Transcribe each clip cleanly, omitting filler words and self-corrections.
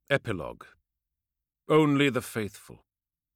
Epilogue. Only the faithful.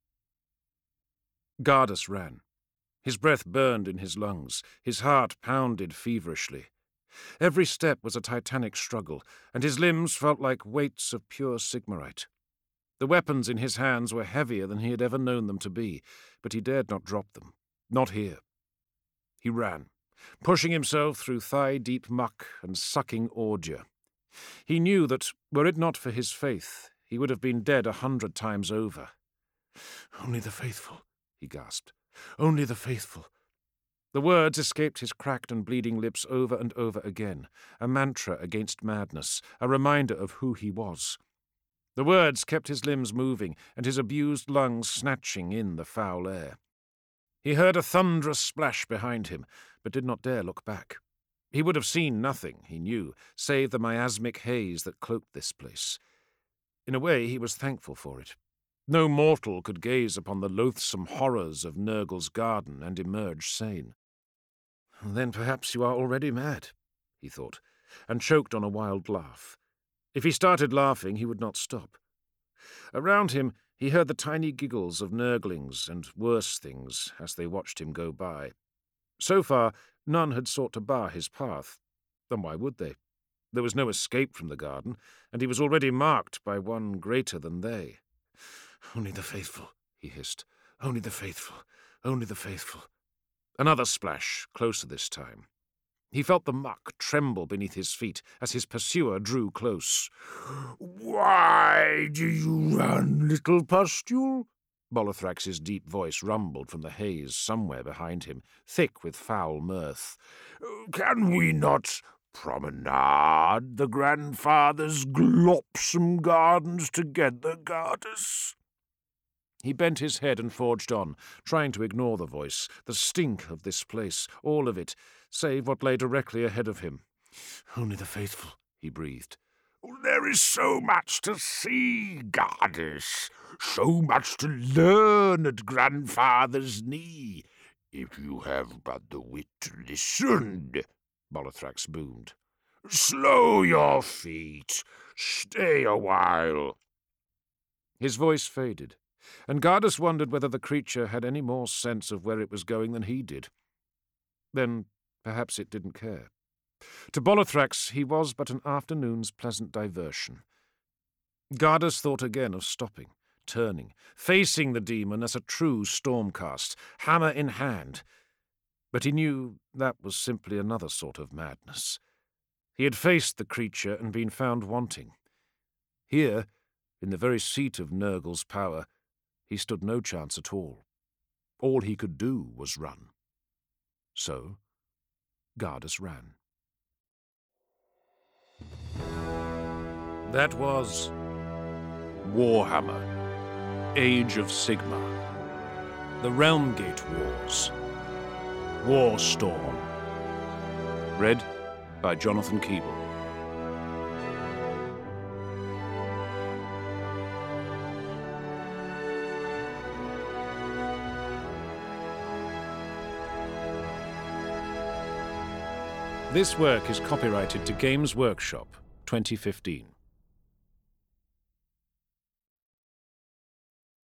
Gardus ran. His breath burned in his lungs, his heart pounded feverishly. Every step was a titanic struggle, and his limbs felt like weights of pure sigmarite. The weapons in his hands were heavier than he had ever known them to be, but he dared not drop them. Not here. He ran, pushing himself through thigh-deep muck and sucking ordure. He knew that, were it not for his faith, he would have been dead 100 times over. "Only the faithful," he gasped. "Only the faithful." The words escaped his cracked and bleeding lips over and over again, a mantra against madness, a reminder of who he was. The words kept his limbs moving and his abused lungs snatching in the foul air. He heard a thunderous splash behind him, but did not dare look back. He would have seen nothing, he knew, save the miasmic haze that cloaked this place. In a way, he was thankful for it. No mortal could gaze upon the loathsome horrors of Nurgle's garden and emerge sane. "Then perhaps you are already mad," he thought, and choked on a wild laugh. If he started laughing, he would not stop. Around him, he heard the tiny giggles of Nurglings and worse things as they watched him go by. So far, none had sought to bar his path. Then why would they? There was no escape from the garden, and he was already marked by one greater than they. "Only the faithful," he hissed. "Only the faithful. Only the faithful." Another splash, closer this time. He felt the muck tremble beneath his feet as his pursuer drew close. "Why do you run, little pustule?" Bolothrax's deep voice rumbled from the haze somewhere behind him, thick with foul mirth. "Can we not promenade the grandfather's glopsome gardens together, Gardus?" He bent his head and forged on, trying to ignore the voice, the stink of this place, all of it, save what lay directly ahead of him. "Only the faithful," he breathed. "There is so much to see, Gardus, so much to learn at grandfather's knee, if you have but the wit to listen," Bolothrax boomed. "Slow your feet. Stay a while." His voice faded, and Gardus wondered whether the creature had any more sense of where it was going than he did. Then perhaps it didn't care. To Bolothrax he was but an afternoon's pleasant diversion. Gardus thought again of stopping, turning, facing the demon as a true stormcast, hammer in hand. But he knew that was simply another sort of madness. He had faced the creature and been found wanting. Here, in the very seat of Nurgle's power, he stood no chance at all. All he could do was run. So, Gardus ran. That was Warhammer, Age of Sigmar, The Realmgate Wars, Warstorm. Read by Jonathan Keeble. This work is copyrighted to Games Workshop, 2015.